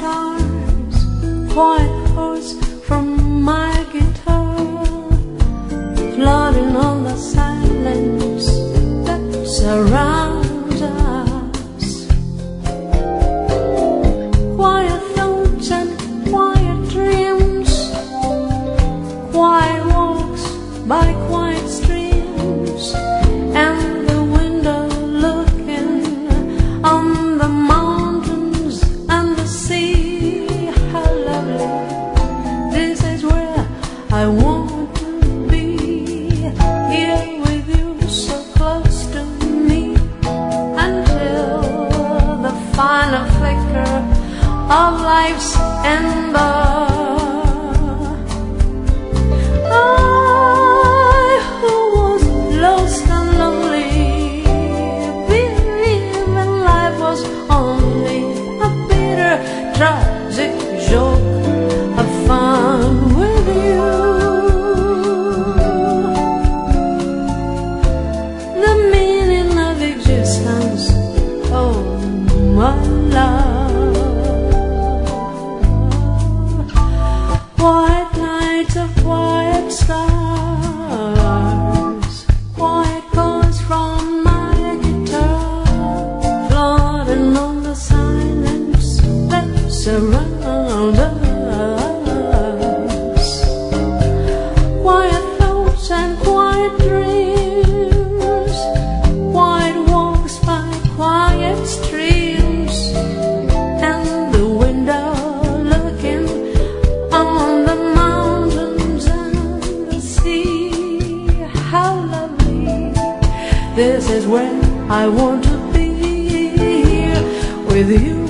stars, quiet chords from my guitar, floating on the silence that surrounds us. Quiet thoughts and quiet dreams, quiet walks by quiet streams, and the window looking on the mountains and the sea. How lovely, this is where I want to be, here with you so close to me, until the final flicker of life's ember. I who was lost and lonely, believing life was only a bitter, tragic joke of fun with you. The meaning of existence, oh my love. Quiet nights of quiet stars, quiet chords from my guitar, floating on the silence that surrounds us. Quiet thoughts and quiet dreams, quiet walks by quiet streams, and the window looking on the mountains and the sea. How lovely, this is where I want to be, here with you